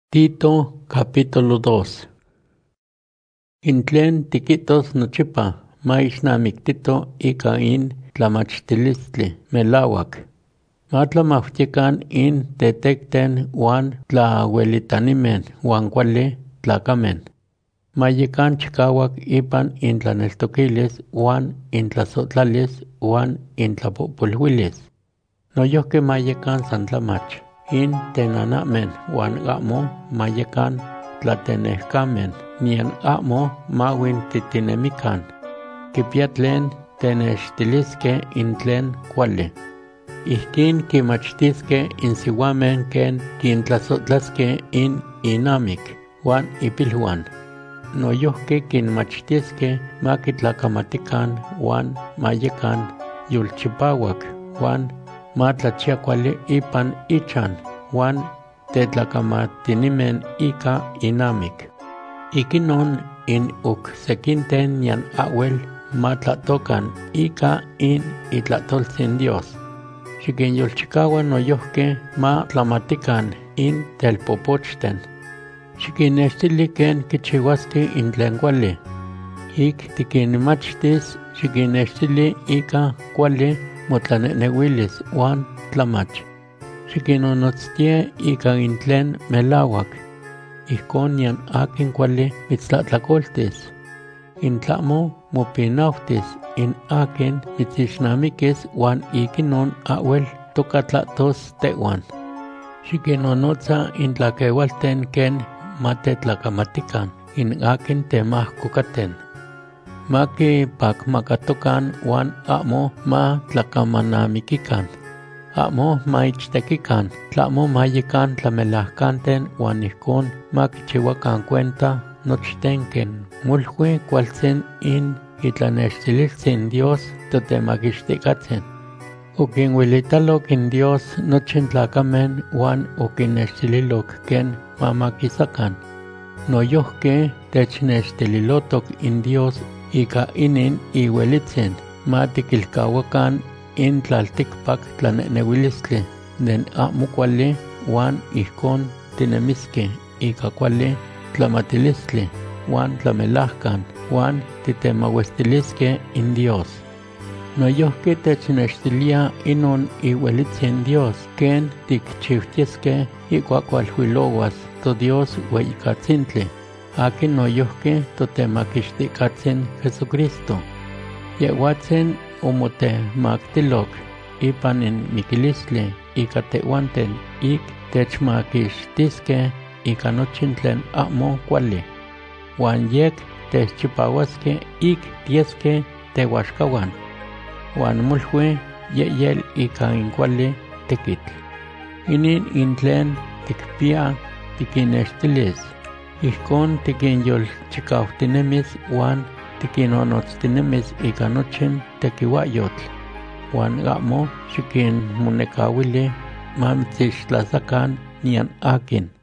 Tito capítulo 2. Intlen tiquitos nochipa maixnamiktito ika in tlamachtilistli melauak. Matlamawtikan in tetekten uan tlauelitanimen uan kuali tlakamen. Mayekan chikawak ipan intlaneltokilis uan intlasotlalis uan intlapopolwilis. Noyohke mayekan santlamach. In tenanamen uan amo mayekan tlatenehkamen, nien amo mawin titinemikan. Kipia tlen tenextiliske in tlen kuali. Ihkin kimachtiske in siwamen ken kintlasotlaske in inamik uan ipilhuan. Noyohke kinmachtiske makitlakamatikan uan mayekan yulchipawak uan matlachia kuali ipan ichan uan tetlakamatinimen ika inamik. Ikinon in sekинten yan awel matlatokan ika in itlatoltsin Dios. Xikinyolchikawa noyohke matlamatikan in telpopochten. Xikinextili ken kichiwaski in tlen kuali. Ik tikinmachtis xikinextili ika kuali motlanenewilis uan tlamach. Xikinnonotztie ika in tlen melawak. Ihkon yan akin kuali mitztlatlakoltis. In tlamo mopinautis in akin mitzixnamikis uan ikinon awel tokatlatos tewan. Xikinnonotza in tlakewalten ken matetlakamatikan in akin temahkokaten. Maki pakmakatokan uan amo matlakamanamikikan. Amo maichtekikan, tlamo mayekan tlamelahkanten uan ihkon makichiwakan cuenta nochten ken mulhui kualtsin in itlanextililtsin Dios totemakixtikatzin. Ukinwilitalok in Dios nochin tlakamen uan ukinextililok ken mamakisakan. Noyohke technextililotok in Dios ika inin iwelitzin matikilkawakan in tlaltikpak tlanenewilistli den amo kuali uan ihkon tinemiske ika kuali tlamatilistli uan tlamelahkan uan titemawestiliske in Dios. Noyohke technextilia inon iwelitzin Dios ken tikchiwtieske ikuakualhuilowas to Dios weikatzintli. Akin noyohke totemakixtikatzin Jesucristo. Yehuatzen omotemaktilok ipan in mikilistli ika tehuanten ik techmakixtiske ika nochin tlen amo kuali. Uan yek techchipawaske ik tieske tehuaxkawan. Uan mulhui yeyel ika in kuali tekitl. Inin in tlen tikpia tikinextilis. Ihkon tikinyolchikawtinemis uan tikinnonotztinemis ika nochin tekiwayotl. Uan amo xikinmonekawili mamitzixtlasakan nian akin.